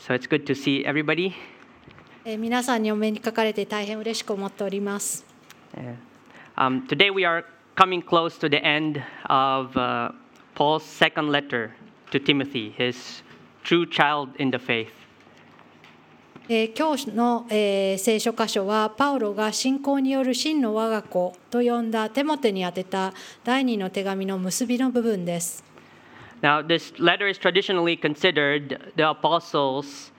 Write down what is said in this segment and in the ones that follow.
So it's good to see everybody. 皆さんにお目にかかれて大変嬉しく思っております。 Today we are coming close to the end of Paul's second letter to Timothy, his true child in the faith. 今日の、聖書箇所はパウロが信仰による真の我が子と呼んだテモテに宛てた第二の手紙の結びの部分です。 Now, this letter is traditionally considered the apostles'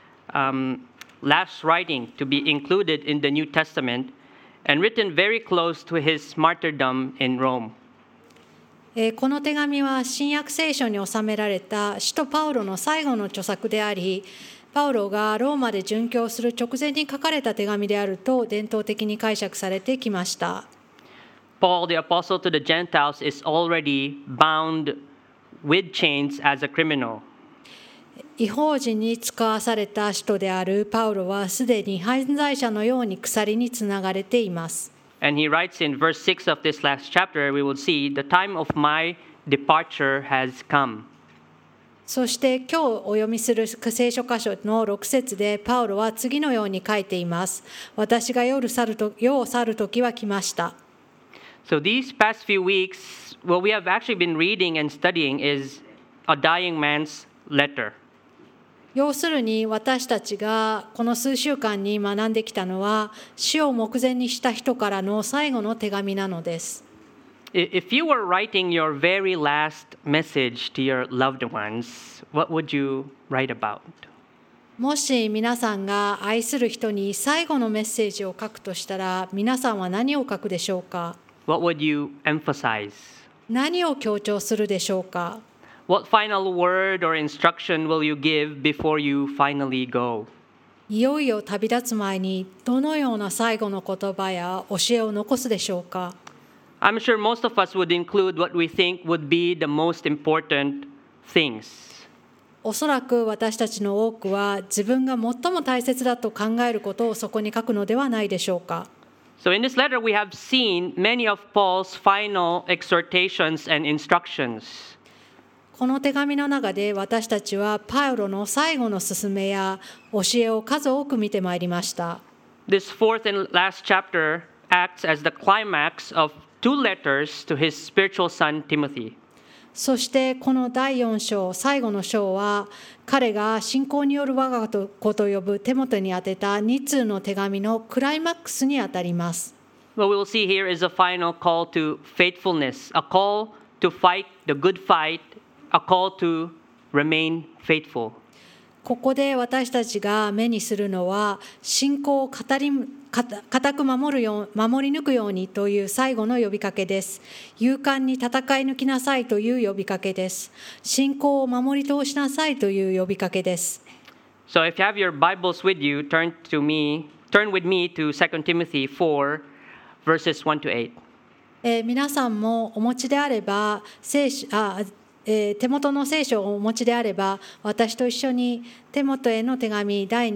last writing to be included in the New Testament and written very close to his martyrdom in Rome. この手紙は新約聖書に収められた使徒パウロの最後の著作であり、パウロがローマで殉教する直前に書かれた手紙であると伝統的に解釈されてきました。 Paul, the apostle to the Gentiles, is already bound with chains as a criminal. 異邦人に使わされた使徒であるパウロはすでに犯罪者のように鎖につながれています。 And he writes in verse 6 of this last chapter, we will see, the time of my departure has come. そして今日お読みする聖書箇所の6節でパウロは次のように書いています。私が世を去る時は来ました。 So these past few weeks, what we have actually been reading and studying is a dying man's letter. 要するに私たちがこの数週間に学んできたのは死を目前にした人からの最後の手紙なのです。 If you were writing your very last message to your loved ones, what would you write about? もし皆さんが愛する人に最後のメッセージを書くとしたら、皆さんは何を書くでしょうか？ What would you emphasize? 何を強調するでしょうか？ What final word or instruction will you give before you finally go? いよいよ旅立つ前にどのような最後の言葉や教えを残すでしょうか？ I'm sure most of us would include what we think would be the most important things. おそらく私たちの多くは自分が最も大切だと考えることをそこに書くのではないでしょうか。 So in this letter, we have seen many of Paul's final exhortations and instructions. この手紙の中で私たちはパウロの最後の勧めや教えを数多く見てまいりました。 This fourth and last chapter acts as the climax of two letters to his spiritual son Timothy. そしてこの第4章、最後の章は彼が信仰による我が子と呼ぶテモテに宛てた2通の手紙のクライマックスにあたります。 What we will see here is a final call to faithfulness, a call to fight the good fight, a call to remain faithful. ここで私たちが目にするのは信仰を固く守り抜くようにという最後の呼びかけです。勇敢に戦い抜きなさいという呼びかけです。信仰を守り通しなさいという呼びかけです。 So if you have your Bibles with you, turn with me to 2 Timothy 4 verses 1 to 8. 皆さんもお持ちであれば手元の聖書をお持ちであれば、私と一緒にテモテへの手紙第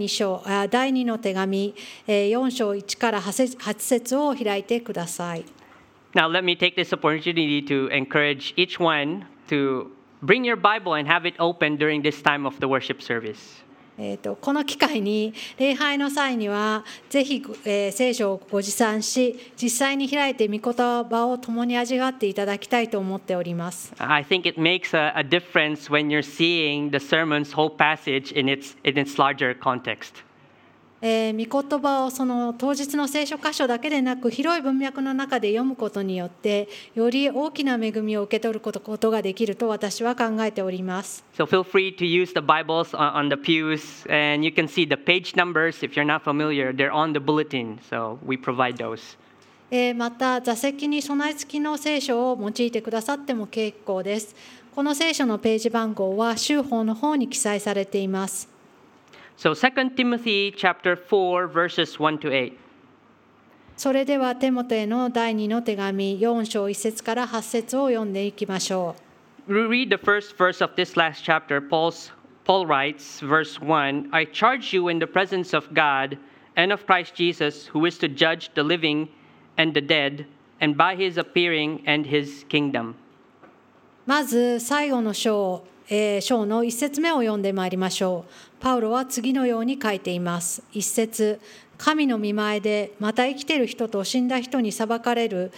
2の手紙4章1から8節を開いてください。 Now let me take this opportunity to encourage each one to bring your Bible and have it open during this time of the worship service. この機会に礼拝の際にはぜひ、聖書をご持参し、実際に開いて御言葉を共に味わっていただきたいと思っております。 I think it makes a difference when you're seeing the sermon's whole passage in its larger context. 御言葉をその当日の聖書箇所だけでなく広い文脈の中で読むことによってより大きな恵みを受け取ることができると私は考えております。 So feel free to use the Bibles on the pews, and you can see the page numbers. If you're not familiar, they're on the bulletin, so we provide those. また座席に備え付きの聖書を用いてくださっても結構です。この聖書のページ番号は週報の方に記載されています。 So 2 Timothy chapter 4 verses 1 to 8. それではテモテへの第2の手紙4章1節から8節を読んでいきましょう。 We read the first verse of this last chapter. Paul writes, verse 1, I charge you in the presence of God and of Christ Jesus, who is to judge the living and the dead, and by his appearing and his kingdom. まず最後の章章の1節目を読んでまいりましょう。パウロは次のように書いています。1節、神の御前でまた生きている人と死んだ人を裁かれる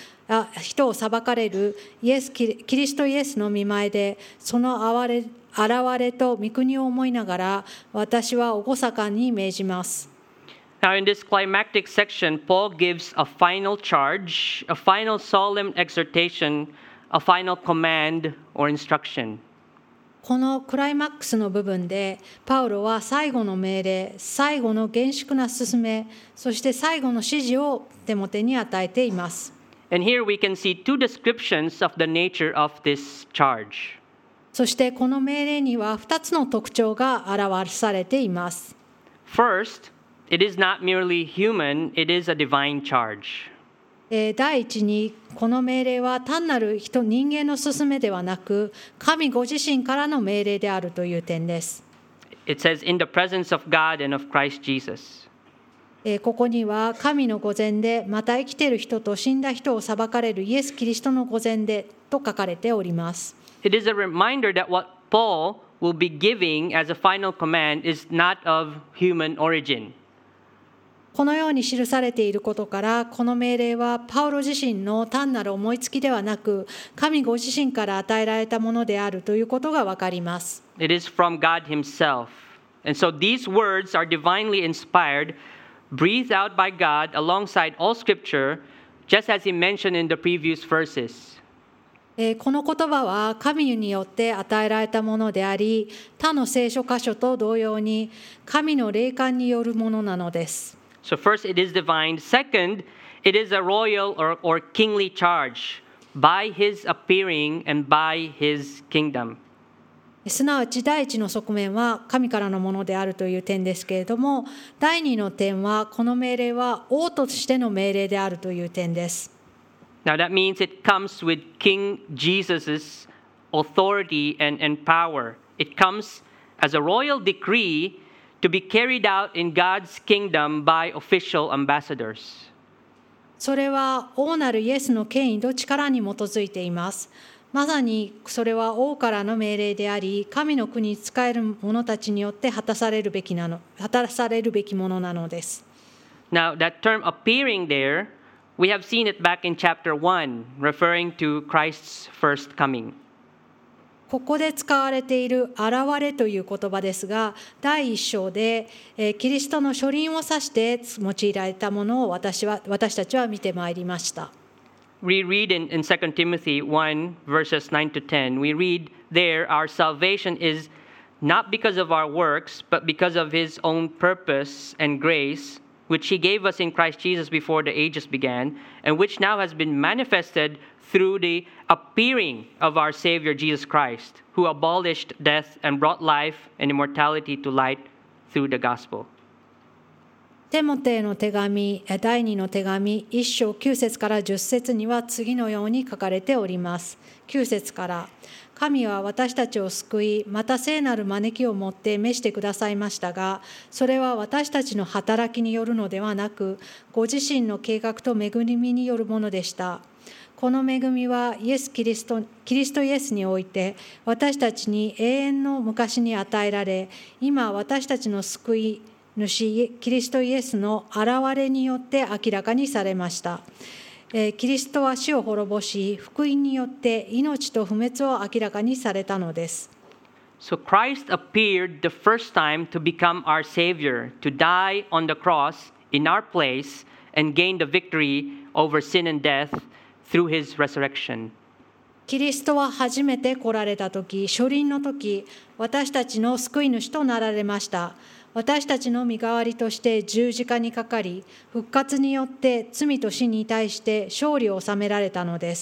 キリストイエスの御前で、その現れと御国を思いながら、私は厳かに命じます。 Now, in this climactic section, Paul gives a final charge, a final solemn exhortation, a final command or instruction. このクライマックスの部分で、パウロは最後の命令、最後の厳粛な勧め、そして最後の指示をテモテに与えています。 And here we can see two descriptions of the nature of this charge. そしてこの命令には2つの特徴が表されています。 First, it is not merely human, it is a divine charge. 第一に、この命令は単なる人間の勧めではなく、神ご自身からの命令であるという点です。 It says, in the presence of God and of Christ Jesus. ここには、神の御前で、また生きている人と死んだ人を裁かれるイエス・キリストの御前でと書かれております。 It is a reminder that what Paul will be giving as a final command is not of human origin. このように記されていることから、この命令はパウロ自身の単なる思いつきではなく、神ご自身から与えられたものであるということがわかります。 It is from God Himself. And so these words are divinely inspired, breathed out by God alongside all Scripture, just as He mentioned in the previous verses. この言葉は神によって与えられたものであり、他の聖書箇所と同様に神の霊感によるものなのです。 So first, it is divine. Second, it is a royal or kingly charge by His appearing and by His kingdom. すなわち第一の側面は神からのものであるという点ですけれども、第二の点はこの命令は王としての命令であるという点です。 Now that means it comes with King Jesus' authority and power. It comes as a royal decree to be carried out in God's kingdom by official ambassadors. それは王なるイエスの権威と力に基づいています。まさにそれは王からの命令であり、神の国に仕える者たちによって果たされるべきものなのです。 Now that term appearing there, we have seen it back in chapter 1, referring to Christ's first coming. ここで使われている現れという言葉ですが、第一章でキリストの初臨を指して用いられたものを私たちは見てまいりました。 We read in 2 Timothy 1, verses 9 to 10, we read there, our salvation is not because of our works, but because of His own purpose and grace, which He gave us in Christ Jesus before the ages began, and which now has been manifested through the appearing of our Savior Jesus Christ, who abolished death and brought life and immortality to light through the gospel. テモテへの手紙、第2の手紙、1章9節から10節には次のように書かれております。9節から、神は私たちを救い、また聖なる招きをもって召してくださいましたが、それは私たちの働きによるのではなく、ご自身の計画と恵みによるものでした。この恵みはキリストイエスにおいて私たちに永遠の昔に与えられ、今私たちの救い主キリストイエスの現れによって明らかにされました。キリストは死を滅ぼし、福音によって命と不滅を明らかにされたのです。 So Christ appeared the first time to become our Savior, to die on the cross in our place and gain the victory over sin and death through His resurrection. キリストは初めて来られたとき、初臨のとき、私たちの救い主となられました。私たちの身代わりとして十字架にかかり、復活によって罪と死に対して勝利を収められたのです。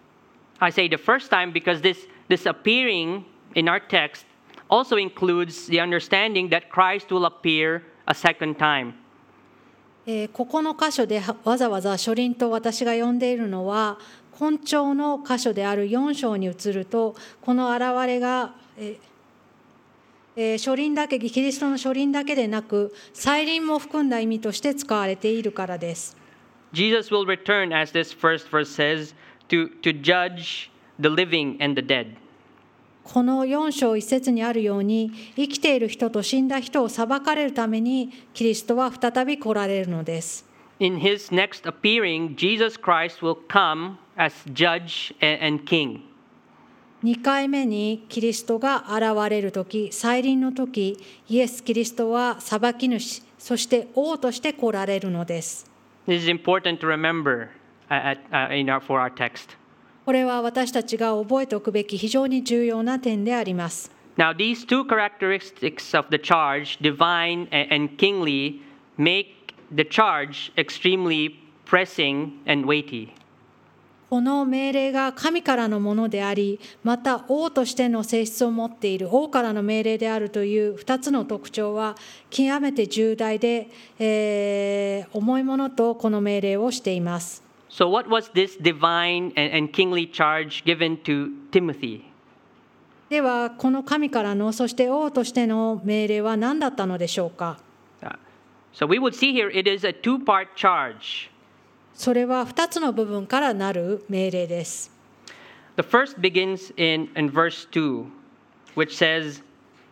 I say the first time because this appearing in our text also includes the understanding that Christ will appear a second time. ここの箇所でわざわざ初臨と私が呼んでいるのは、根潮の箇所である4章に移ると、この現れが、初臨だけ、キリストの初臨だけでなく、再臨も含んだ意味として使われているからです。 Jesus will return, as this first verse says, to judge the living and the dead. この4章1節にあるように、生きている人と死んだ人を裁かれるためにキリストは再び来られるのです。 In his next appearing, Jesus Christ will come as judge and king. 2回目にキリストが現れるとき、再臨のとき、イエス・キリストは裁き主、そして王として来られるのです。 This is important to remember for our text. これは私たちが覚えておくべき非常に重要な点であります。 Now, these two characteristics of the charge, divine and kingly, make the charge extremely pressing and weighty. この命令が神からのものであり、また王としての性質を持っている王からの命令であるという2つの特徴は極めて重大で、重いものとこの命令をしています。 So what was this divine and kingly charge given to Timothy? では、この神からの、そして王としての命令は何だったのでしょうか。 So we would see here it is a two-part charge. それは2つの部分からなる命令です。 The first begins in verse 2, which says,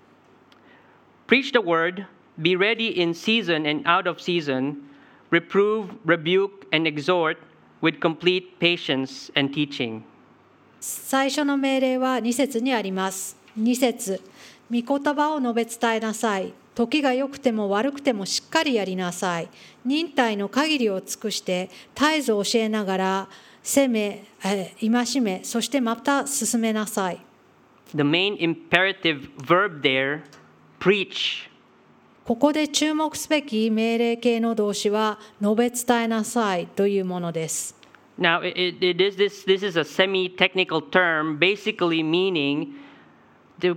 Preach the word, be ready in season and out of season, reprove, rebuke, and exhort with complete patience and teaching. 最初の命令は2節にあります。2節、御言葉を述べ伝えなさい。時が良くても悪くてもしっかりやりなさい。忍耐の限りを尽くして絶えず教えながら責め、戒め、そしてまた進めなさい。 The main imperative verb there, preach. ここで注目すべき命令形の動詞は述べ伝えなさいというものです。 Now, this is a semi-technical term, basically meaning to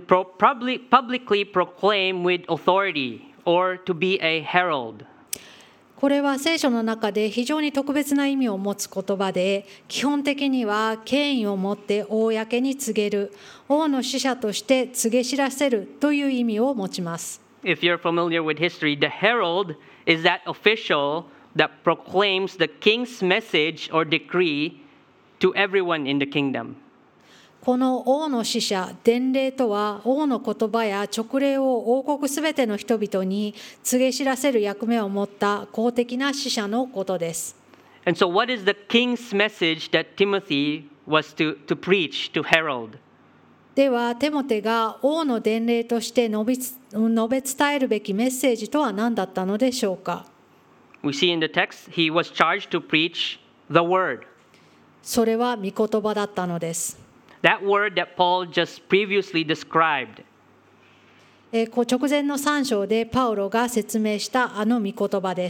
publicly proclaim with authority or to be a herald. これは聖書の中で非常に特別な意味を持つ言葉で、基本的には権威を持って公に告げる、王の使者として告げ知らせるという意味を持ちます。 If you're familiar with history, the herald is that official that proclaims the king's message or decree to everyone in the kingdom. この王の使者、伝令とは王の言葉や勅令を王国すべての人々に告げ知らせる役目を持った公的な使者のことです。 And so what is the king's message that Timothy was to preach, to herald? では、テモテが王の伝令として述べ伝えるべきメッセージとは何だったのでしょうか。 We see in the text, he was charged to preach the word. それは御言葉だったのです。 That word that Paul just previously described. 直前の3章でパウロが説明したあの御言葉です。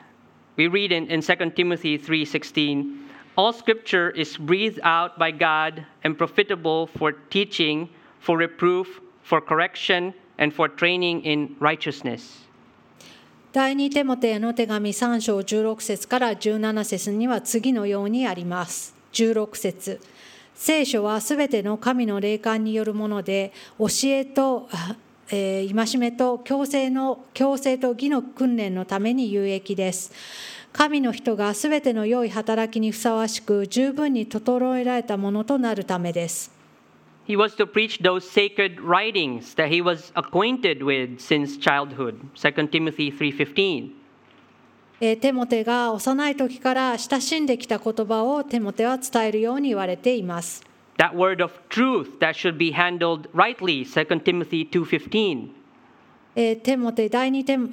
We read in 2 Timothy 3:16, All scripture is breathed out by God and profitable for teaching, for reproof, for correction, and for training in righteousness. 第2テモテへの手紙3章16節から17節には次のようにあります。16節、聖書はすべての神の霊感によるもので、教えと、戒めと矯正と義の訓練のために有益です。神の人がすべての良い働きにふさわしく、十分に整えられたものとなるためです。 He was to preach those sacred writings that he was acquainted with since childhood. 2 Timothy 3:15. テモテが幼い時から親しんできた言葉をテモテは伝えるように言われています。 That word of truth that should be handled rightly. 2 Timothy 2:15. 第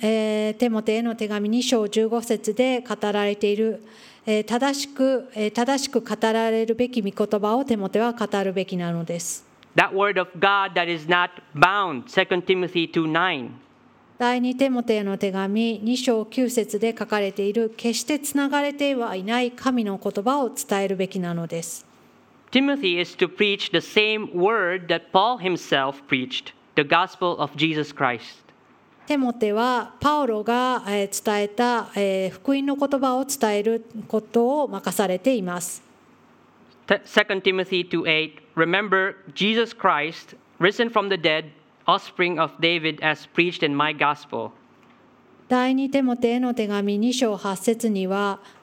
2テモテへの手紙2章15節で語られている、正しく語られるべき御言葉をテモテは語るべきなのです。 That word of God that is not bound. 2 Timothy 2:9. 第2テモテへの手紙2章9節で書かれている、決してつながれてはいない神の言葉を伝えるべきなのです。 Timothy is to preach the same word that Paul himself preached, the gospel of Jesus Christ. テモテはパウロが伝えた福音の言葉を伝えることを任されています。 2 Timothy 2:8, Remember Jesus Christ, risen from the dead, offspring of David, as preached in my gospel. 第2テモテへの手紙2章8節には、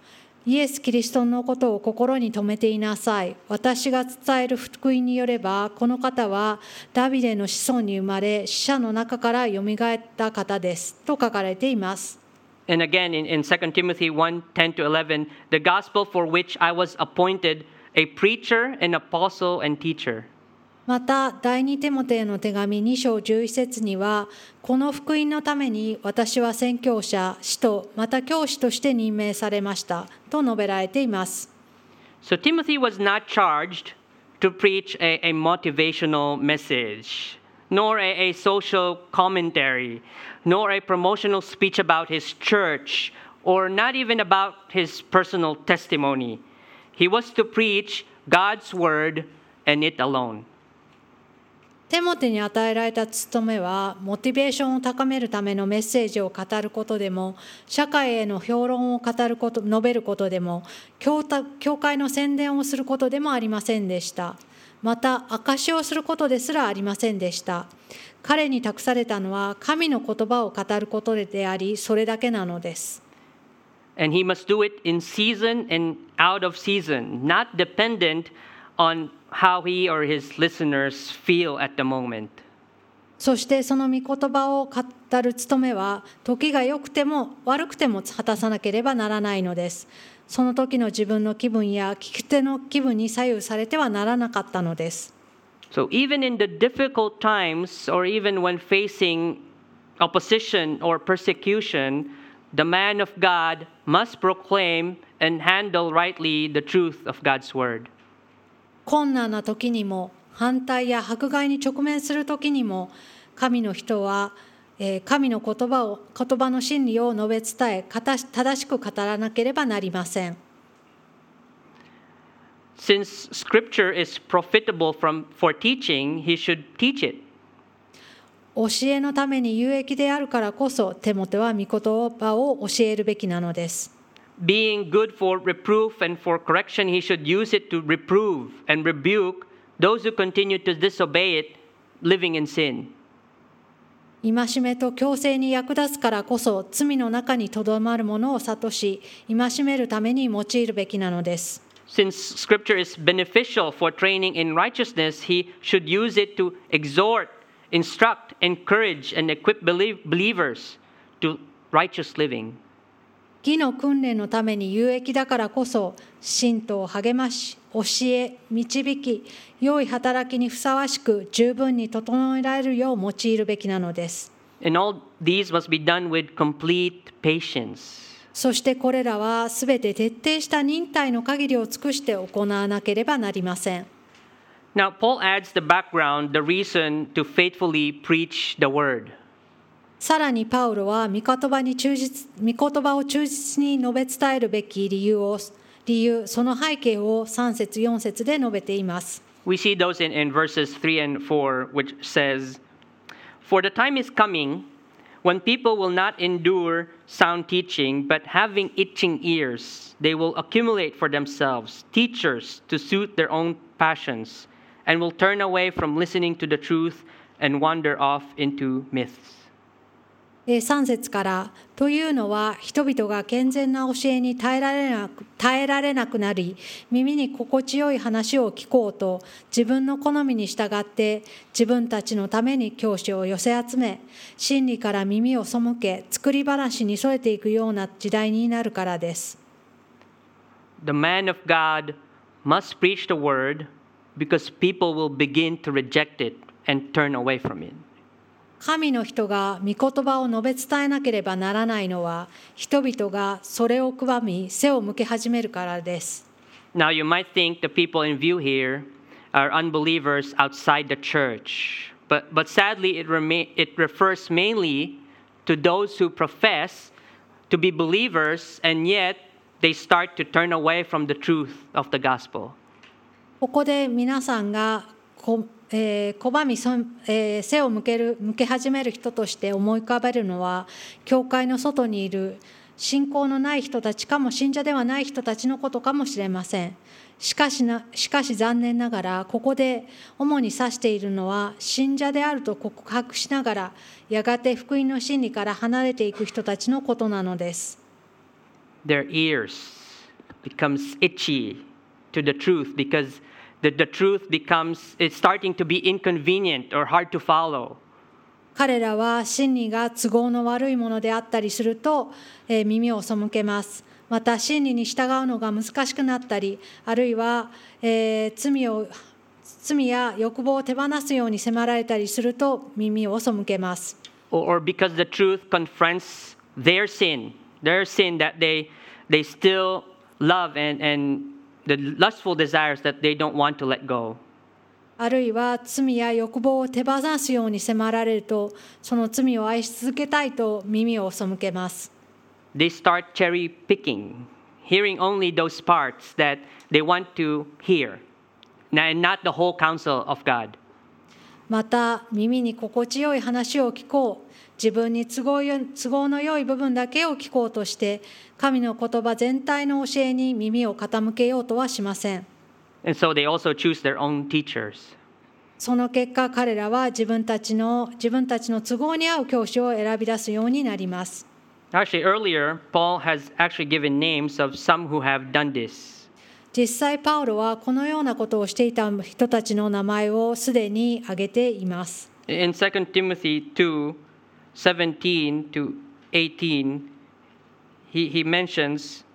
イエス・キリストのことを心に留めていなさい。私が伝える福音によれば、この方はダビデの子孫に生まれ、死者の中からよみがえった方です。と書かれています。 And again, in 2 Timothy 1:10-11, the gospel for which I was appointed a preacher, an apostle, and teacher. また、第二テモテへの手紙2章11節には、この福音のために私は宣教者、使徒、また教師として任命されました。と述べられています。 So Timothy was not charged to preach a motivational message, nor a social commentary, nor a promotional speech about his church, or not even about his personal testimony. He was to preach God's word and it alone. テモテに与えられた務めは、モチベーションを高めるためのメッセージを語ることでも、社会への評論を語ること、述べることでも、教会の宣伝をすることでもありませんでした。また、証しをすることですらありませんでした。彼に託されたのは、神の言葉を語ることであり、それだけなのです。 And he must do it in season and out of season, not dependent on how he or his listeners feel at the moment. そしてその御言葉を語る務めは、時が良くても悪くても果たさなければならないのです。その時の自分の気分や聞き手の気分に左右されてはならなかったのです。 So even in the difficult times, or even when facing opposition or persecution, the man of God must proclaim and handle rightly the truth of God's word. 困難な時にも、反対や迫害に直面する時にも、神の人は、神の言葉の真理を述べ伝え、正しく語らなければなりません。 Since Scripture is profitable for teaching, he should teach it. 教えのために有益であるからこそ、テモテは御言葉を教えるべきなのです。 Being good for reproof and for correction, he should use it to reprove and rebuke those who continue to disobey it, living in sin. 戒めと矯正に役立つからこそ、罪の中にとどまるものを諭し、戒めるために用いるべきなのです。 Since Scripture is beneficial for training in righteousness, he should use it to exhort, instruct, encourage, and equip believers to righteous living. 義の訓練のために有益だからこそ、信徒を励まし、教え、導き、良い働きにふさわしく十分に整えられるよう用いるべきなのです。 And all these must be done with complete patience. そしてこれらはすべて徹底した忍耐の限りを尽くして行わなければなりません。 Now, Paul adds the background, the reason to faithfully preach the word. さらにパウロは御言葉を忠実に述べ伝えるべき理由、その背景を3節4節で述べています。 We see those in verses 3 and 4, which says, For the time is coming when people will not endure sound teaching, but having itching ears, they will accumulate for themselves teachers to suit their own passions, and will turn away from listening to the truth and wander off into myths. 3節から、というのは人々が健全な教えに耐えられなくなり、耳に心地よい話を聞こうと自分の好みに従って自分たちのために教師を寄せ集め、真理から耳を背け作り話に添えていくような時代になるからです。 The man of God must preach the word because people will begin to reject it and turn away from it. 神の人が御言葉を述べ伝えなければならないのは、人々がそれを拒み背を向け始めるからです。 Now you might think the people in view here are unbelievers outside the church, but sadly it refers mainly to those who profess to be believers and yet they start to turn away from the truth of the gospel. ここで皆さんが拒み背を向け始める人として思い浮かべるのは、教会の外にいる信仰のない人たちかも信者ではない人たちのことかもしれません。しかし残念ながら、ここで主に指しているのは、信者であると告白しながらやがて福音の真理から離れていく人たちのことなのです。 Their ears becomes itchy to the truth because the truth it's starting to be inconvenient or hard to follow. 彼らは真理が都合の悪いものであったりすると、耳を背けます。また真理に従うのが難しくなったり、あるいは、罪や欲望を手放すように迫られたりすると耳を背けます。 Or because the truth confronts their sin that they still love and the lustful desires that they don't want to let go. あるいは罪や欲望を手放すように迫られると、その罪を愛し続けたいと耳を背けます。 They start cherry picking, hearing only those parts that they want to hear, and not the whole counsel of God. また耳に心地よい話を聞こう、自分に都合の良い部分だけを聞こうとして、神の言葉全体の教えに耳を傾けようとはしません。 And so they also choose their own teachers. その結果、彼らは自分たちの都合に合う教師を選び出すようになります。 Actually, earlier, Paul has actually given names of some who have done this. 実際、パウロはこのようなことをしていた人たちの名前をすでに挙げています。 In 2 Timothy 2:17 to 18, he mentions,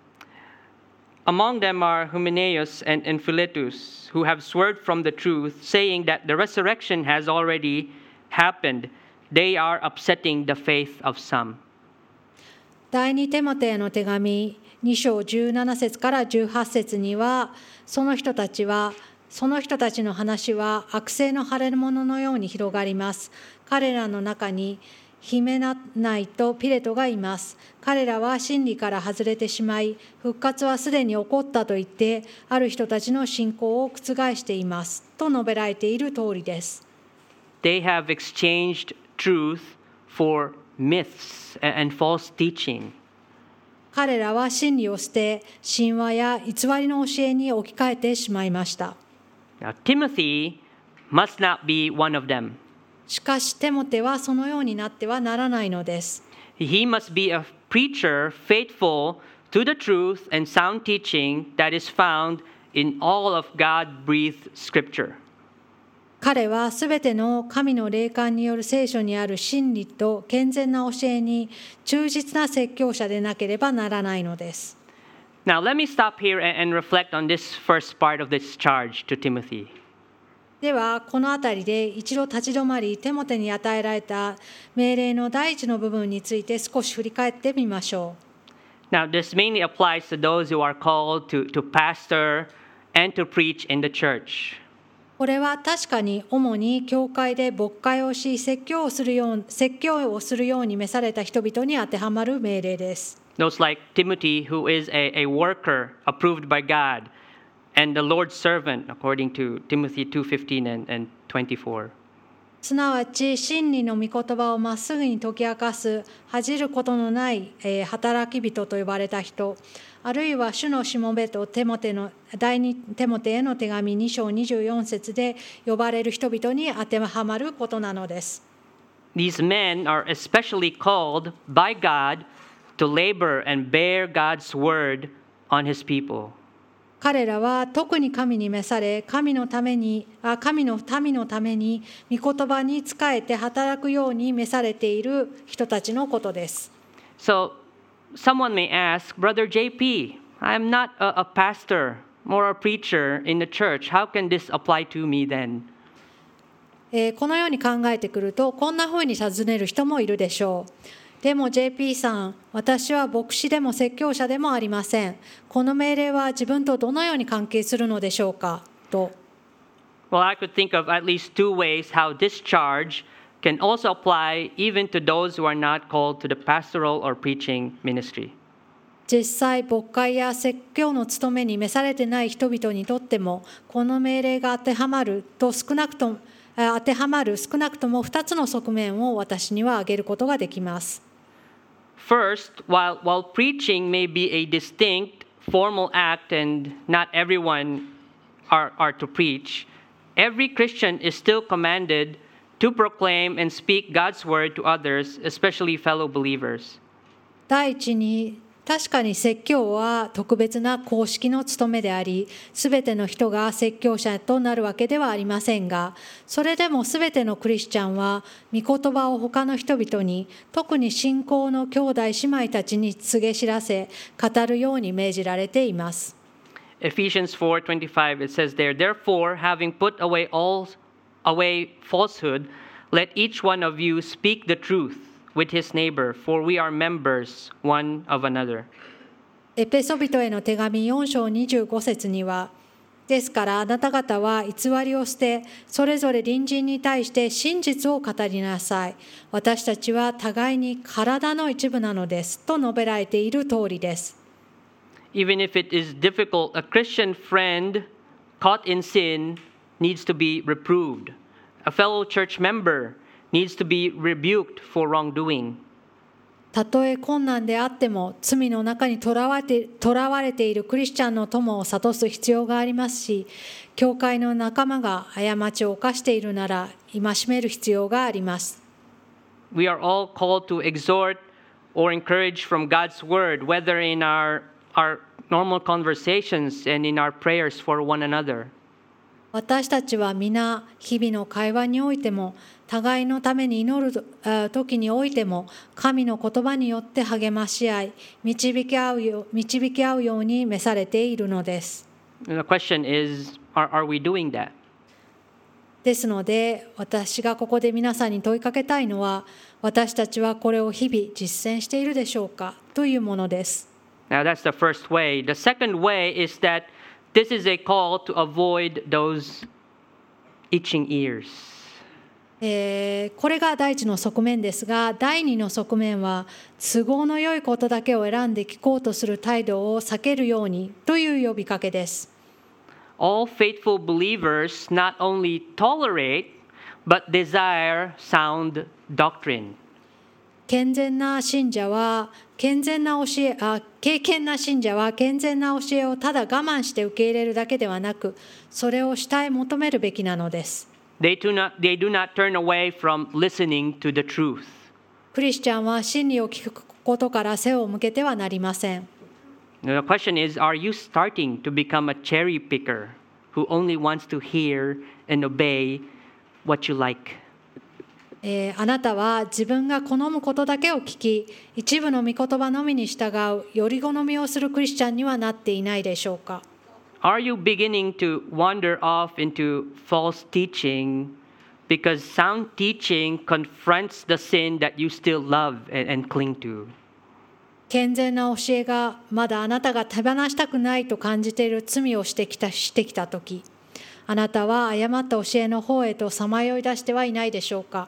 among them are Hymenaeus and Philetus, who have swerved from the truth, saying that the resurrection has already happened. They are upsetting the faith of some. 第二テモテへの手紙2章17節から18節には、その人たちの話は悪性の腫れ物のように広がります。彼らの中にヒメナイとピレトがいます。彼らは真理から外れてしまい、復活はすでに起こったと言って、ある人たちの信仰を覆しています。と述べられている通りです。 They have exchanged truth for myths and false teaching. 彼らは真理を捨て、神話や偽りの教えに置き換えてしまいました。 Now, Timothy must not be one of them. しかし、テモテはそのようになってはならないのです。 He must be a preacher faithful to the truth and sound teaching that is found in all of God-breathed scripture. 彼はすべての神の霊感による聖書にある真理と健全な教えに忠実な説教者でなければならないのです。 Now, let me stop here and reflect on this first part of this charge to Timothy. では、このあたりで一度立ち止まり、テモテに与えられた命令の第一の部分について少し振り返ってみましょう。Now, this mainly applies to those who are called to pastor and to preach in the church. これは確かに主に教会で牧会をし、説教をするように召された人々に当てはまる命令です。 Those like Timothy, who is a worker approved by God, and the Lord's servant, according to Timothy 2:15 and 24. すなわち、真理の御言葉をまっすぐに解き明かす、恥じることのない、働き人と呼ばれた人、あるいは主のしもべと第二テモテへの手紙2章24節で呼ばれる人々に当てはまることなのです。 These men are especially called by God to labor and bear God's word on His people. 彼らは特に神に召され、神の民のために御言葉に仕えて働くように召されている人たちのことです。 So, someone may ask, Brother JP, I'm not a pastor or a preacher in the church. How can this apply to me then? このように考えてくると、こんなふうに尋ねる人もいるでしょう。でも JP さん、私は牧師でも説教者でもありません。この命令は自分とどのように関係するのでしょうかと。 Well, I could think of at least two ways how this charge can also apply even to those who are not called to the pastoral or preaching ministry. 実際、牧会や説教の務めに召されてない人々にとっても、この命令が当てはまる少なくとも2つの側面を私には挙げることができます。 First, while preaching may be a distinct formal act and not everyone are to preach, every Christian is still commanded to proclaim and speak God's word to others, especially fellow believers. 第一に、 確かに説教は特別な公式の務めであり、すべての人が説教者となるわけではありませんが、それでもすべてのクリスチャンは、御言葉を他の人々に、特に信仰の兄弟姉妹たちに告げ知らせ、語るように命じられています。 Ephesians 4:25, it says there, Therefore, having put away falsehood, let each one of you speak the truth with his neighbor, for we are members one of another. エペソビトへの手紙4章25節には、ですからあなた方は偽りを捨て、それぞれ隣人に対して真実を語りなさい。私たちは互いに体の一部なのです。と述べられている通りです。 Even if it is difficult, a Christian friend caught in sin needs to be reproved. A fellow church member needs to be rebuked for wrongdoing. たとえ困難であっても、罪の中にとらわれているクリスチャンの友を諭す必要がありますし、教会の仲間が過ちを犯しているなら、戒める必要があります。 We are all called to exhort or encourage from God's word, whether in our normal conversations and in our prayers for one another. 私たちは皆、日々の会話においても、互いのために祈る時においても、神の言葉によって励まし合い、導き合うように召されているのです。 And the question is, are we doing that? ですので、私がここで皆さんに問いかけたいのは、私たちはこれを日々実践しているでしょうかというものです。 Now that's the first way. The second way is that this is a call to avoid those itching ears. これが第一の側面ですが、第二の側面は都合の良いことだけを選んで聞こうとする態度を避けるようにという呼びかけです。 All faithful believers not only tolerate but desire sound doctrine. 敬虔な信者は健全な教えをただ我慢して受け入れるだけではなく、それを主体求めるべきなのです。 They do not turn away from listening to the truth. クリスチャンは真理を聞くことから背を向けてはなりません。 The question is, are you starting to become a cherry picker who only wants to hear and obey what you like? あなたは自分が好むことだけを聞き、一部の御言葉のみに従う、より好みをするクリスチャンにはなっていないでしょうか。 Are you beginning to wander off into false teaching because sound teaching confronts the sin that you still love and cling to? 健全な教えがまだあなたが手放したくないと感じている罪をしてきたとき、あなたは誤った教えの方へとさまよい出してはいないでしょうか。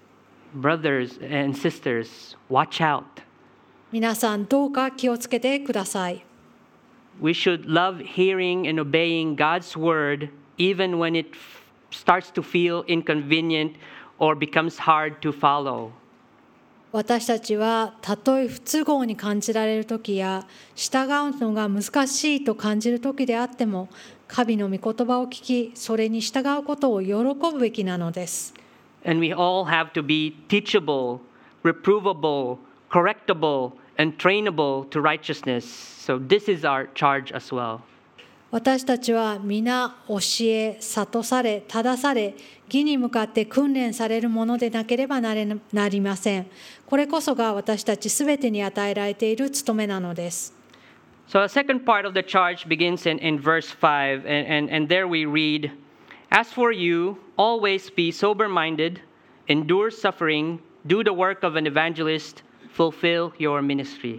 Brothers and sisters, watch out. 皆さんどうか気をつけてください。 We should love hearing and obeying God's word even when it starts to feel inconvenient or becomes hard to follow. 私たちはたとえ不都合に感じられるときや従うのが難しいと感じるときであっても、神の御言葉を聞き、それに従うことを喜ぶべきなのです。 And we all have to be teachable, reprovable, correctable, and trainable to righteousness. So this is our charge as well. 私たちは皆教え、諭され、正され、義に向かって訓練されるものでなければなりません。これこそが私たちすべてに与えられている務めなのです。 So the second part of the charge begins in verse 5, and there we read, As for you, always be sober-minded, endure suffering, do the work of an evangelist, fulfill your ministry.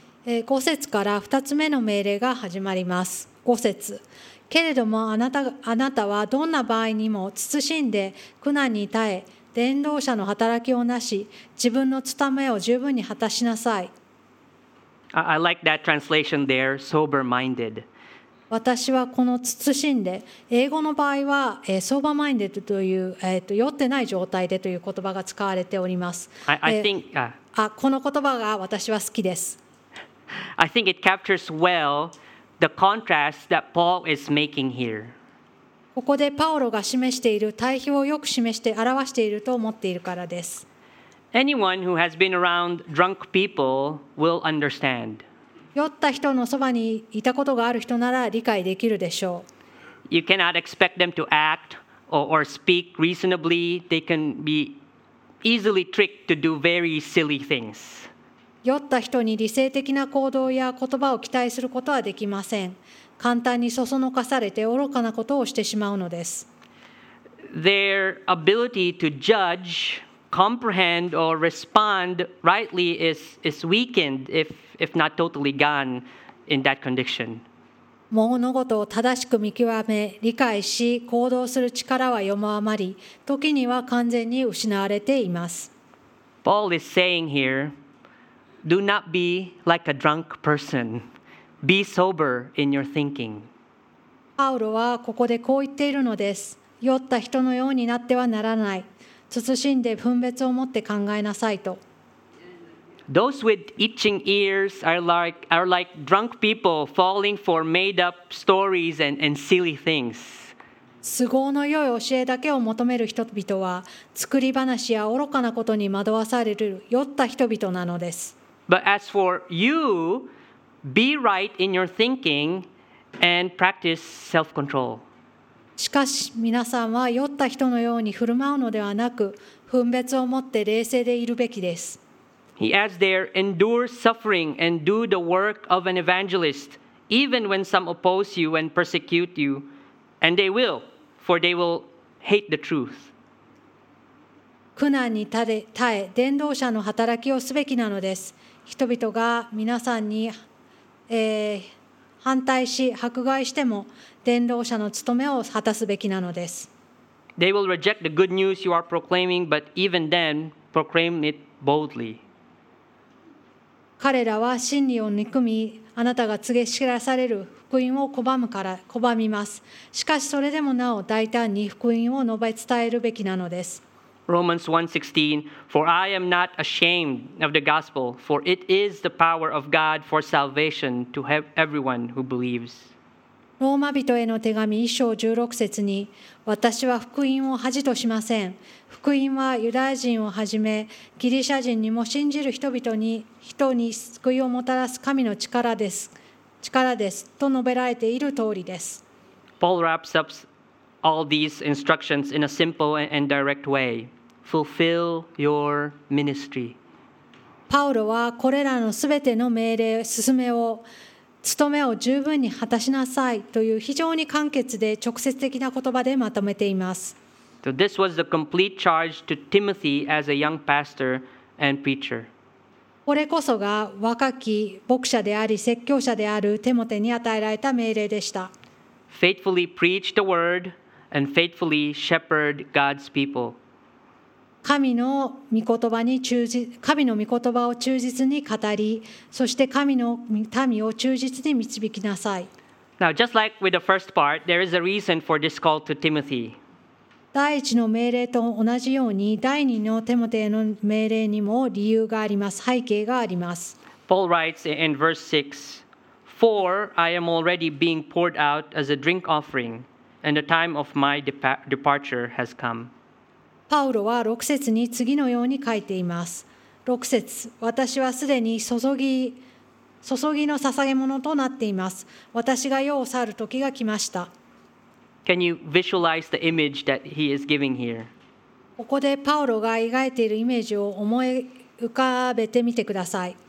5節から2つ目の命令が始まります。5節。けれどもあなたはどんな場合にも慎んで苦難に耐え、伝道者の働きをなし、自分の務めを十分に果たしなさい。 I like that translation there, sober-minded. 私はこの慎んで、英語の場合はソーバーマインデッドという、酔ってない状態でという言葉が使われております。 I think, この言葉が私は好きです。 I think it captures well the contrast that Paul is making here. ここでパウロが示している対比をよく表していると思っているからです。 Anyone who has been around drunk people will understand. 酔った人のそばにいたことがある人なら理解できるでしょう。 You cannot expect them to act or speak reasonably. They can be easily tricked to do very silly things. 酔った人に理性的な行動や言葉を期待することはできません。簡単にそそのかされて愚かなことをしてしまうのです。 Their ability to judge, comprehend, or respond rightly is weakened, if not totally gone, in that condition. 物事を正しく見極め、理解し、行動する力は弱まり、時には完全に失われています。 Paul is saying here, do not be like a drunk person. Be sober in your thinking. パウロはここでこう言っているのです。酔った人のようになってはならない。慎んで分別を持って考えなさいと。 Those with itching ears are like drunk people falling for made-up stories and silly things. 都合の良い教えだけを求める人々は、作り話や愚かなことに惑わされる酔った人々なのです。 But as for you, be right in your thinking and practice self-control. しかし皆さんは酔った人のように振る舞うのではなく、分別を持って冷静でいるべきです。 He adds there, endure suffering and do the work of an evangelist, even when some oppose you and persecute you, and they will, for they will hate the truth. 苦難に耐え、伝道者の働きをすべきなのです。人々が皆さんに、反対し、迫害しても、伝道者の務めを果たすべきなのです。 They will reject the good news you are proclaiming, but even then, proclaim it boldly. 彼らは真理を憎み、あなたが告げ知らされる福音を拒みます。しかしそれでもなお大胆に福音を述べ伝えるべきなのです。 Romans 1:16, For I am not ashamed of the gospel, for it is the power of God for salvation to everyone who believes. ローマ人への手紙1章16節に、私は福音を恥としません。福音はユダヤ人をはじめ、ギリシャ人にも信じる人に救いをもたらす神の力です。と述べられている通りです。 Paul wraps up all these instructions in a simple and direct way. Fulfill your ministry. パウロはこれらのすべての命令、務めを十分に果たしなさいという非常に簡潔で直接的な言葉でまとめています。 So this was the complete charge to Timothy as a young pastor and preacher. これこそが若き牧者であり説教者であるテモテに与えられた命令でした。 Faithfully preach the word and faithfully shepherd God's people. 神の御言葉を忠実に語り、そして神の民を忠実に導きなさい。 Now, just like with the first part, there is a reason for this call to Timothy. 第一の命令と同じように、第二のテモテへの命令にも理由があります。背景があります。 Paul writes in verse 6, For I am already being poured out as a drink offering, and the time of my departure has come. パウロは6節に次のように書いています。6節、私はすでに注ぎの捧げ物となっています。私が世を去る時が来ました。 Can you visualize the image that he is giving here? ここでパウロが描いているイメージを思い浮かべてみてください。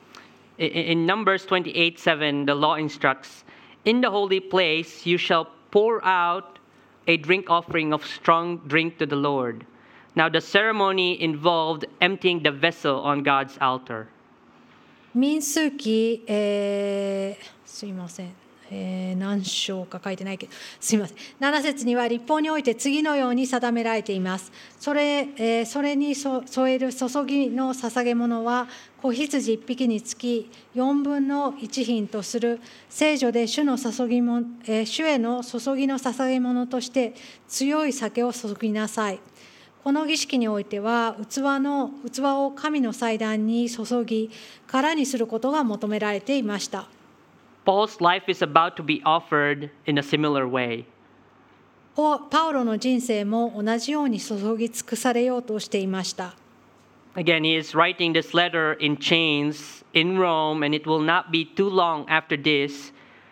In Numbers 28:7, the law instructs, In the holy place you shall pour out a drink offering of strong drink to the Lord. Now the ceremony involved emptying the vessel on God's altar. 民数記、すいません。何章か書いてないけど、すみません。7節には律法において次のように定められています。それに添える注ぎの捧げ物は、子羊1匹につき4分の1品とする聖女で主への注ぎの捧げ物として強い酒を注ぎなさい。この儀式においては器を神の祭壇に注ぎ空にすることが求められていました。 Paul's life is about to be offered in a similar way. パウロの人生も同じように注ぎ尽くされようとしていました。 Again, he is writing this letter in chains in Rome, and it will not be too long after this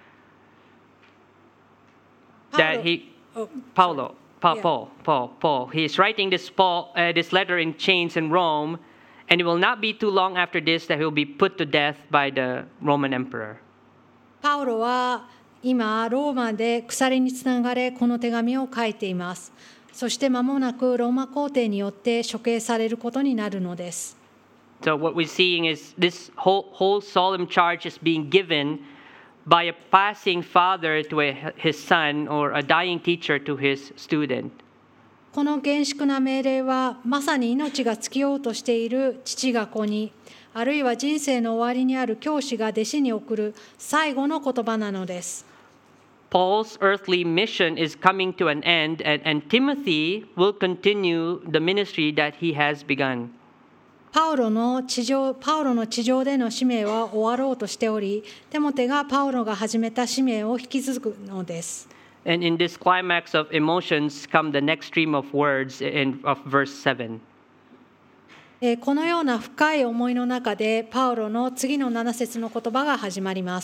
that he, Paulo, Pa- Yeah. Paul. He is writing this letter in chains in Rome, and it will not be too long after this that he will be put to death by the Roman emperor. パウロは今ローマで鎖につながれこの手紙を書いています。そして間もなくローマ皇帝によって処刑されることになるのです。 So what we're seeing is this whole solemn charge is being given by a passing father to his son or a dying teacher to his student. この厳粛な命令はまさに命が尽きようとしている父が子に、あるいは人生の終わりにある教師が弟子に送る最後の言葉なのです。 Paul's earthly mission is coming to an end, and Timothy will continue the ministry that he has begun. パウロの地上での使命は終わろうとしており、テモテがパウロが始めた使命を引き継ぐのです。 And in this climax of emotions come the next stream of words of verse 7. このような深い思いの中で、パウロの次の7節の言葉が始まります。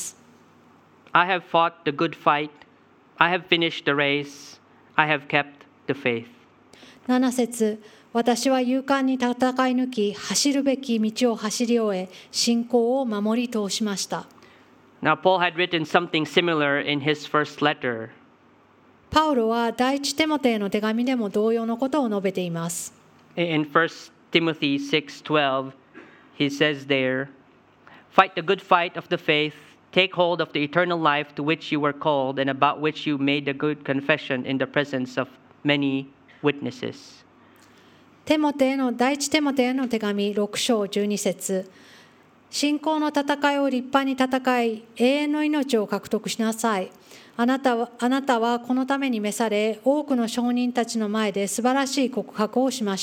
I have fought the good fight. I have finished the race. I have kept the faith. 7節、私は勇敢に戦い抜き、走るべき道を走り終え、信仰を守り通しました。 Now, Paul had written something similar in his first letter. パウロは第一テモテへの手紙でも同様のことを述べています。 In 1 Timothy 6:12, he says there, Fight the good fight of the faith, take hold of the eternal life to which you were called and about which you made a good confession in the presence of many witnesses. 第一テモテへの手紙6章12節、信仰の戦いを立派に戦い、永遠の命を獲得しなさい。あなたはこのために召され、多くの証人たちの前で素晴らしい告白をしました。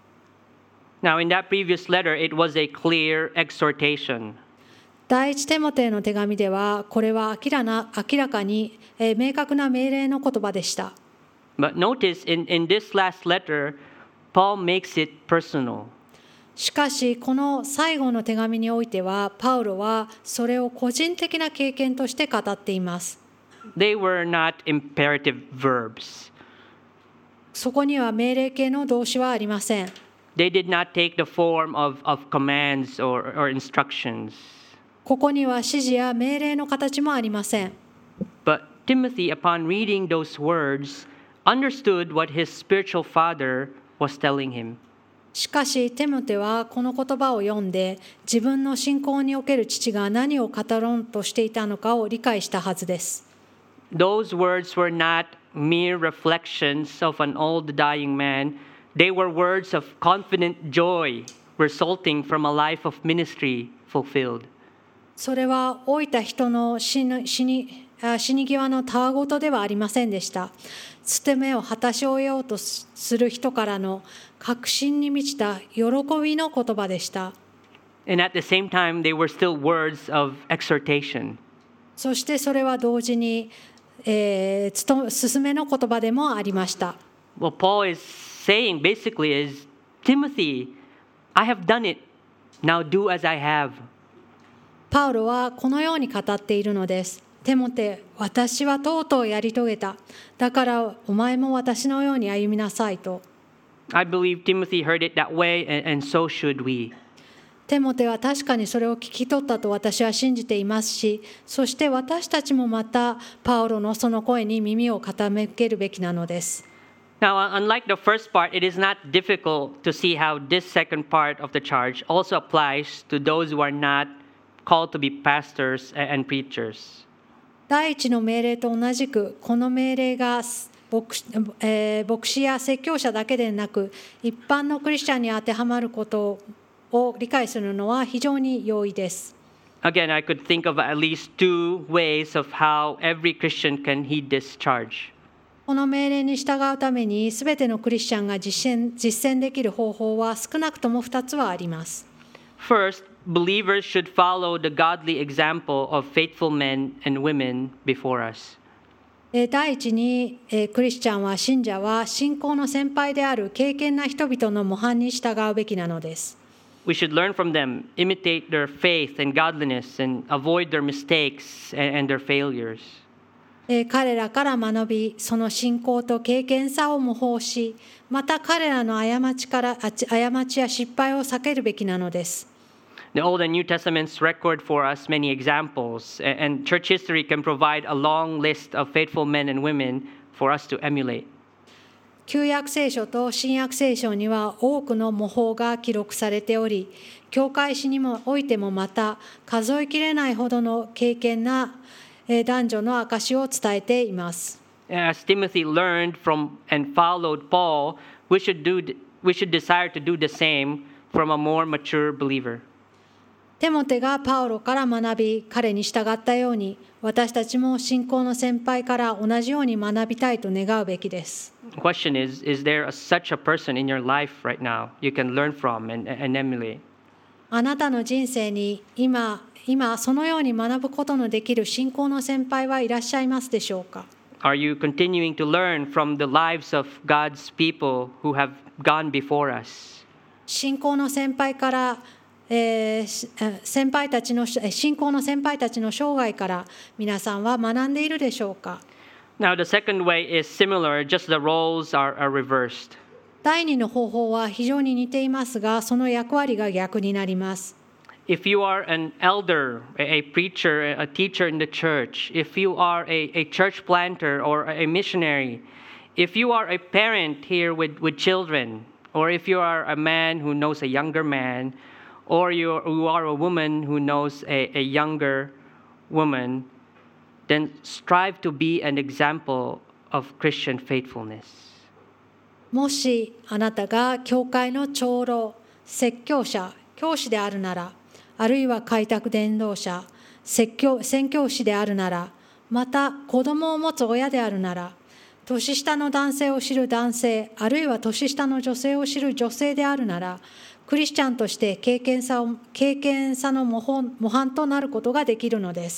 Now, in that previous letter, it was a clear exhortation. 第一テモテへの手紙では、これは明らかに明確な命令の言葉でした。 But notice in this last letter, Paul makes it personal. しかし、この最後の手紙においては、パウロはそれを個人的な経験として語っています。 They were not imperative verbs. そこには命令形の動詞はありません。 They did not take the form of commands or instructions. ここには指示や命令の形もありません。 But Timothy, upon reading those words, understood what his spiritual father was telling him. しかし、テモテはこの言葉を読んで、自分の信仰における父が何を語ろうとしていたのかを理解したはずです。 Those words were not mere reflections of an old dying man. They were words of confident joy resulting from a life of ministry fulfilled. それは老いた人の死に際のたわごとではありませんでした。務めを果たし終えようとする人からの確信に満ちた喜びの言葉でした。 And at the same time, they were still words of exhortation. そしてそれは同時に、勧めの言葉でもありました。 What Paul is saying basically is, Timothy, I have done it. Now do as I have. パウロはこのように語っているのです。テモテ、私はとうとうやり遂げた。だからお前も私のように歩みなさいと。 I believe Timothy heard it that way, and so should we. テモテは確かにそれを聞き取ったと私は信じていますし、そして私たちもまたパウロのその声に耳を傾けるべきなのです。 Now, unlike the first part, it is not difficult to see how this second part of the charge also applies to those who are not called to be pastors and preachers. 第一の命令と同じく、この命令が牧師や説教者だけでなく、一般のクリスチャンに当てはまることを理解するのは非常に容易です。 Again, I could think of at least two ways of how every Christian can heed this charge. この命令に従うために、すべてのクリスチャンが実践できる方法は少なくとも2つはあります。 First, believers should follow the godly example of faithful men and women before us. 第一に、クリスチャンは信者は信仰の先輩である敬虔な人々の模範に従うべきなのです。 We should learn from them, imitate their faith and godliness, and avoid their mistakes and their failures. 彼らから学び、その信仰と敬虔さを模倣し、また彼らの過ちや失敗を避けるべきなのです。 The Old and New Testaments record for us many examples, and church history can provide a long list of faithful men and women for us to emulate. 旧約聖書と新約聖書には多くの模倣が記録されており、教会史においてもまた数えきれないほどの敬虔な男女の証を伝えています。 As Timothy learned from and followed Paul, we should desire to do the same from a more mature believer. テモテがパウロから学び、彼に従ったように、私たちも信仰の先輩から同じように学びたいと願うべきです。 The question is there such a person in your life right now you can learn from and emulate? あなたの人生に今そのように学ぶことのできる信仰の先輩はいらっしゃいますでしょうか？ Are you continuing to learn from the lives of God's people who have gone before us? 信仰の先輩から信仰の先輩たちの生涯から皆さんは学んでいるでしょうか？ Now, the second way is similar, just the roles are reversed. 第二の方法は非常に似ていますが、その役割が逆になります。 If you are an elder, a preacher, a teacher in the church, if you are a church planter or a missionary, if you are a parent here with children, or if you are a man who knows a younger man, or you are a woman who knows a younger woman, then strive to be an example of Christian faithfulness. もしあなたが教会の長老、説教者、教師であるなら、あるいは開拓伝道者、宣教師であるなら、また子供を持つ親であるなら、年下の男性を知る男性、あるいは年下の女性を知る女性であるなら、クリスチャンとして敬虔さの模範となることができるのです。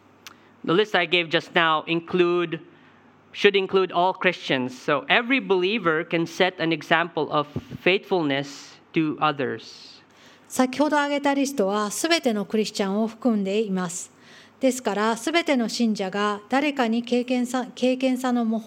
The list I gave just now should include all Christians. So every believer can set an example of faithfulness to others. 先ほど挙げたリストはすべてのクリスチャンを含んでいます。ですからすべての信者が誰かに敬虔さの模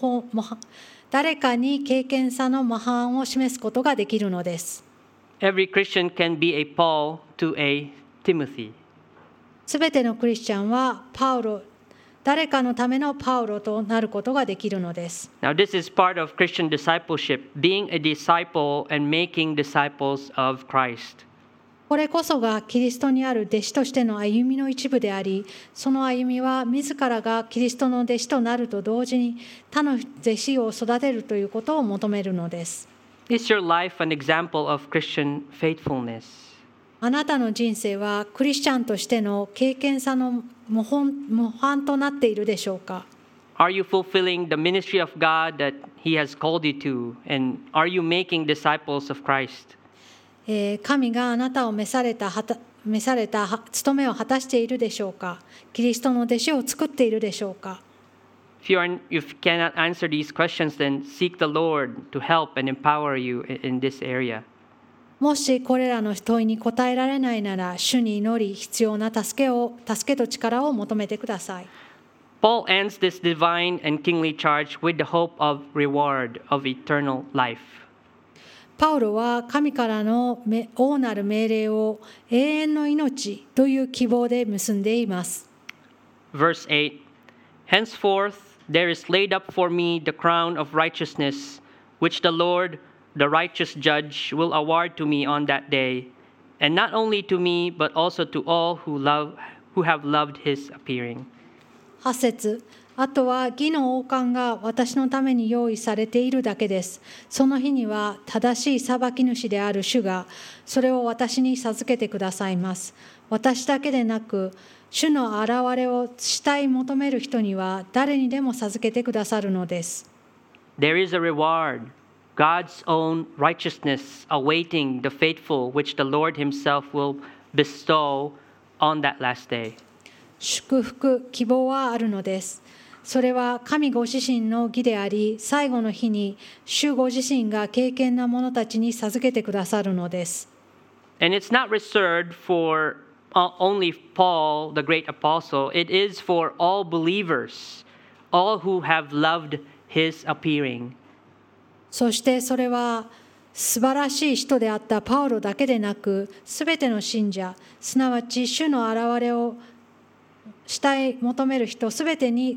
範を示すことができるのです。 Every Christian can be a Paul to a Timothy. すべてのクリスチャンは誰かのためのパウロとなることができるのです。 Now, this is part of Christian discipleship, being a disciple and making disciples of Christ. これこそがキリストにある弟子としての歩みの一部であり、その歩みは自らがキリストの弟子となると同時に他の弟子を育てるということを求めるのです。 Is your life an example of Christian faithfulness? あなたの人生はクリスチャンとしての敬虔さの模範となっているでしょうか？ Are you fulfilling the ministry of God that He has called you to? And are you making disciples of Christ? 神があなたを召された務めを果たしているでしょうか？キリストの弟子を作っているでしょうか？ If you cannot answer these questions, then seek the Lord to help and empower you in this area. もしこれらの問いに答えられないなら、主に祈り、必要な助けと力を求めてください。 Paul ends this divine and kingly charge with the hope of reward of eternal life. パウロは神からの大なる命令を永遠の命という希望で結んでいます。 Verse 8, Henceforth there is laid up for me the crown of righteousness, which the Lord, the righteous judge, will award to me on that day, and not only to me, but also to all who have loved his appearing. 8節、あとは義の王冠が私のために用意されているだけです。その日には正しい裁き主である主がそれを私に授けてくださいます。私だけでなく、主の現れを慕い求める人には誰にでも授けてくださるのです。 There is a reward, God's own righteousness awaiting the faithful, which the Lord himself will bestow on that last day. 祝福、希望はあるのです。それは神ご自身の義であり、最後の日に主ご自身が敬虔な者たちに授けてくださるのです。 And it's not reserved for only Paul, the great apostle. It is for all believers, all who have loved his appearing. そしてそれは素晴らしい人であったパウロだけでなく、すべての信者、すなわち主の現れを慕い求める人、すべての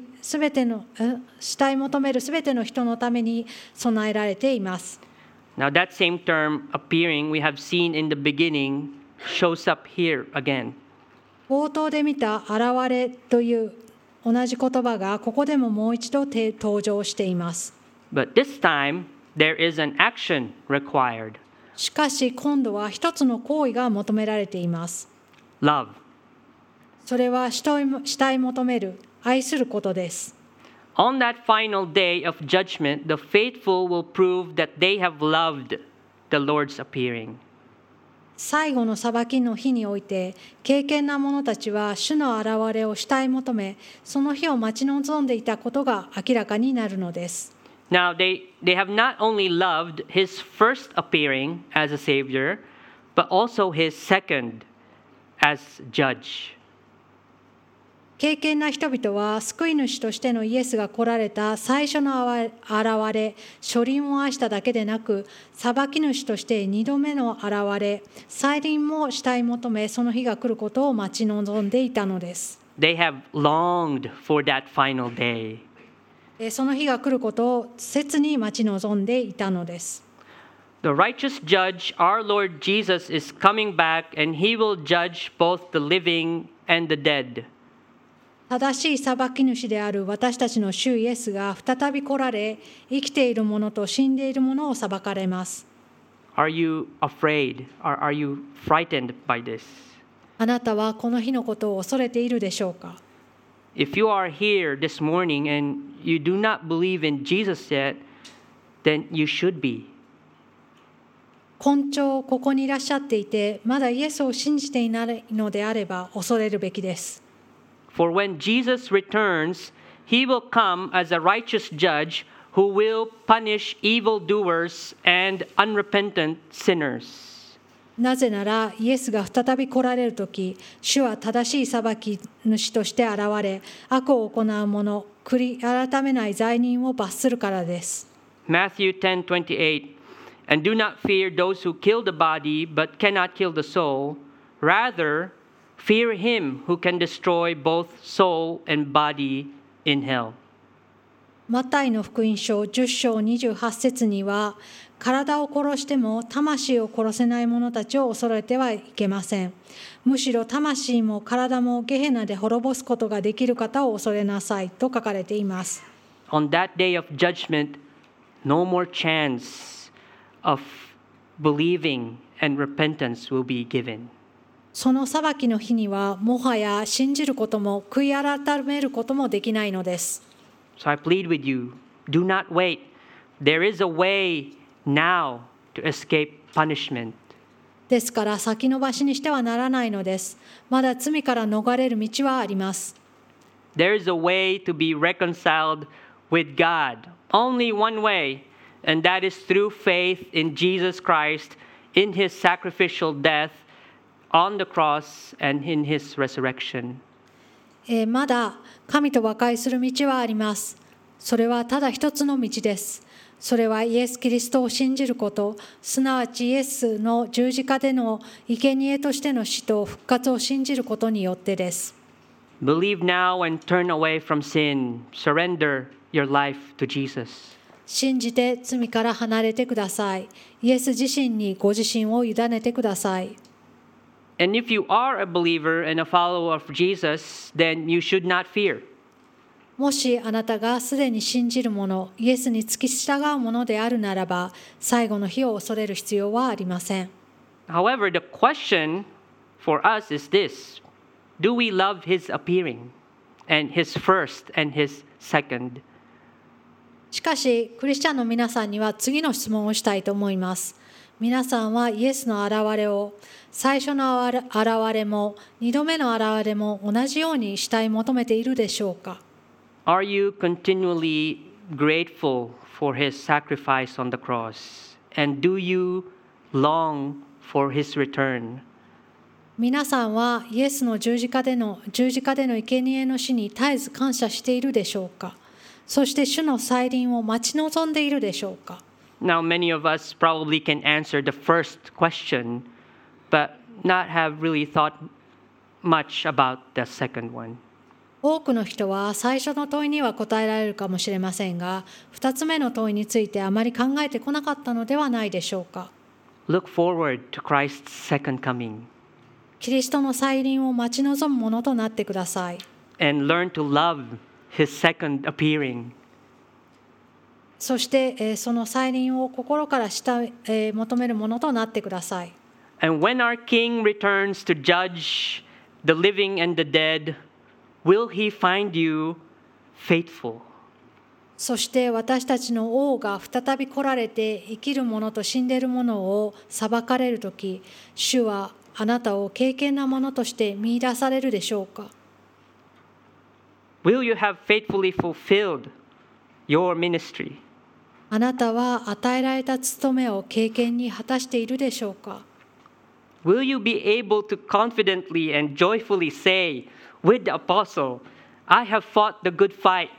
人のために備えられています。 Now that same term, appearing, we have seen in the beginning, shows up here again. 冒頭で見た現れという同じ言葉がここでももう一度登場しています。 But this time, there is an action required. しかし今度は一つの行為が求められています。 Love. それは慕い求める、愛することです。 On that final day of judgment, the faithful will prove that they have loved the Lord's appearing. 最後の裁きの日において、敬虔な者たちは主の現れを慕い求め、その日を待ち望んでいたことが明らかになるのです。 Now, they have not only loved his first appearing as a Savior, but also his second as judge. 敬虔な人々は救い主としてのイエスが来られた最初の現れ、初臨を愛しただけでなく、裁き主として二度目の現れ、再臨も慕い求め、その日が来ることを待ち望んでいたのです。 They have longed for that final day. その日が来ることを切に待ち望んでいたのです。 The righteous judge, our Lord Jesus, is coming back and he will judge both the living and the dead. 正しい裁き主である私たちの主イエスが再び来られ、生きている者と死んでいる者を裁かれます。 Are you afraid? Are you frightened by this? あなたはこの日のことを恐れているでしょうか？ If you are here this morning and you do not believe in Jesus yet, then you should be. 今朝ここにいらっしゃっていて、まだイエスを信じていないのであれば恐れるべきです。 For when Jesus returns, he will come as a righteous judge who will punish evildoers and unrepentant sinners. なぜなら、イエスが再び来られるとき、主は正しい裁き主として現れ、悪を行う者、悔い改めない罪人を罰するからです。 Matthew 10:28 And do not fear those who kill the body but cannot kill the soul. Rather, fear him who can destroy both soul and body in hell. マタイの福音書10章28節には、体を殺しても魂を殺せない者たちを恐れてはいけません。むしろ魂も体もゲヘナで滅ぼすことができる方を恐れなさいと書かれています。 On that day of judgment, no more chance of believing and repentance will be given. その裁きの日には、もはや信じることも悔い改めることもできないのです。 So I plead with you, do not wait. There is a way now to escape punishment. ですから先延ばしにしてはならないのです。まだ罪から逃れる道はあります。 There is a way to be reconciled with God. Only one way, and that is through faith in Jesus Christ, in his sacrificial death on the cross and in his resurrection. まだ神と和解する道はあります。それはただ一つの道です。それはイエス・キリストを信じること、すなわちイエスの十字架での生贄としての死と復活を信じることによってです。 Believe now and turn away from sin. Surrender your life to Jesus. 信じて罪から離れてください。イエス自身にご自身を委ねてください。 And if you are a believer and a follower of Jesus, then you should not fear. もしあなたがすでに信じる者、イエスに付き従う者であるならば、最後の日を恐れる必要はありません。 However, the question for us is this: Do we love his appearing and his first and his second? しかし、クリスチャンの皆さんには次の質問をしたいと思います。皆さんはイエスの現れを、最初の現れも二度目の現れも同じように慕い求めているでしょうか？ Are you continually grateful for his sacrifice on the cross? And do you long for his return? 皆さんはイエスの十字架での生贄の死に絶えず感謝しているでしょうか。そして主の再臨を待ち望んでいるでしょうか。 Now, many of us probably can answer the first question, but not have really thought much about the second one. 多くの人は最初の問いには答えられるかもしれませんが、2つ目の問いについてあまり考えてこなかったのではないでしょうか。 Look forward to Christ's second coming キリストの再臨を待ち望むものとなってください。 and learn to love his second appearing. そして、その再臨を心から求めるものとなってください。 And when our King returns to judge the living and the dead, will he find you faithful? そして私たちの王が再び来られて生きる者と死んでいる者を裁かれるとき、主はあなたを敬虔なものとして見出されるでしょうか。 Will you have faithfully fulfilled your ministry? あなたは与えられた務めを敬虔に果たしているでしょうか。 Will you be able to confidently and joyfully say with the apostle, I have fought the good fight,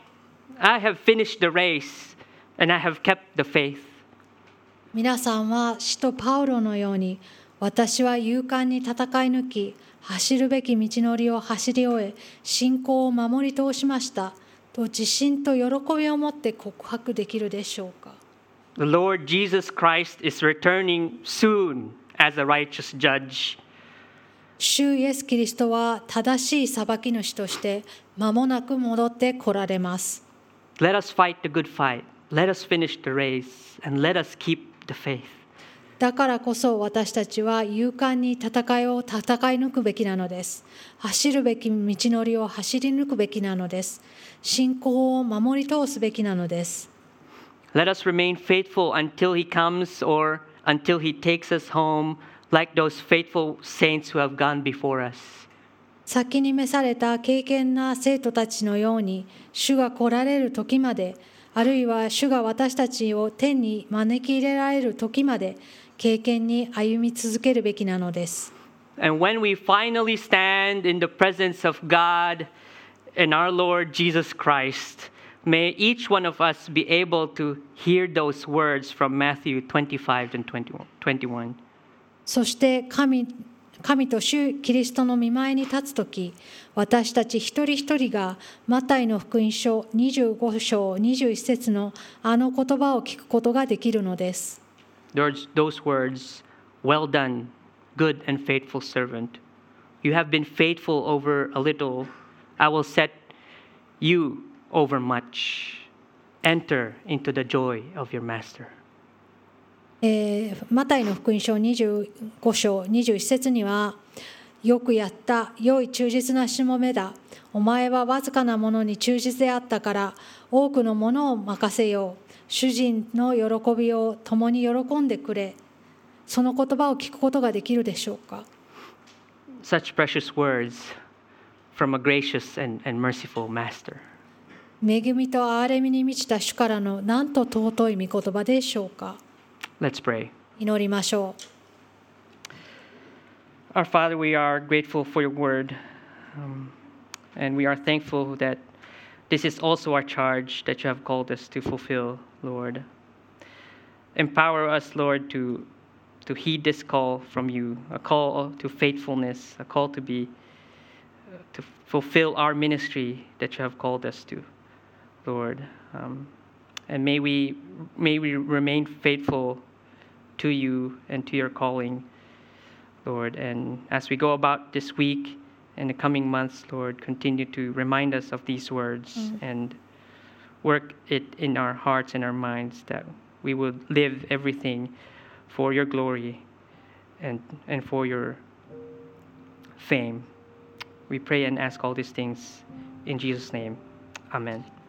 I have finished the race, and I have kept the faith? 皆さんは使徒パウロのように、私は勇敢に戦い抜き、走るべき道のりを走り終え、信仰を守り通しましたと自信と喜びを持って告白できるでしょうか。 The Lord Jesus Christ is returning soon as a righteous judge. 主イエス・キリストは正しい裁き主として間もなく戻って来られます。 Let us fight the good fight. Let us finish the race and let us keep the faith. だからこそ私たちは勇敢に戦い抜くべきなのです。走るべき道のりを走り抜くべきなのです。信仰を守り通すべきなのです。 Let us remain faithful until he comes or until he takes us home, like those faithful saints who have gone before us. 先に召された敬虔な生徒たちのように、主が来られる時まで、あるいは主が私たちを天に招き入れられる時まで、敬虔に歩み続けるべきなのです。 And when we finally stand in the presence of God and our Lord Jesus Christ, may each one of us be able to hear those words from Matthew 25 and 21. そして神と主キリストの御前に立つとき、私たち一人一人がマタイの福音書25章21節のあの言葉を聞くことができるのです。 Those words, well done, good and faithful servant. You have been faithful over a little. I will set you over much. Enter into the joy of your master. マタイの福音書25章21節には、よくやった、良い忠実なしもべだ。お前はわずかなものに忠実であったから、多くのものを任せよう。主人の喜びを共に喜んでくれ。その言葉を聞くことができるでしょうか。 Such precious words from a gracious and merciful master. 恵みと憐れみに満ちた主からのなんと尊い御言葉でしょうか。 Let's pray. 祈りましょう。Our Father, we are grateful for your word, and we are thankful that this is also our charge that you have called us to fulfill, Lord. Empower us, Lord, to heed this call from you, a call to faithfulness, a call to fulfill our ministry that you have called us to, Lord. And may we remain faithful to you and to your calling, Lord. And as we go about this week and the coming months, Lord, continue to remind us of these words and work it in our hearts and our minds that we would live everything for your glory and for your fame. We pray and ask all these things in Jesus' name. Amen.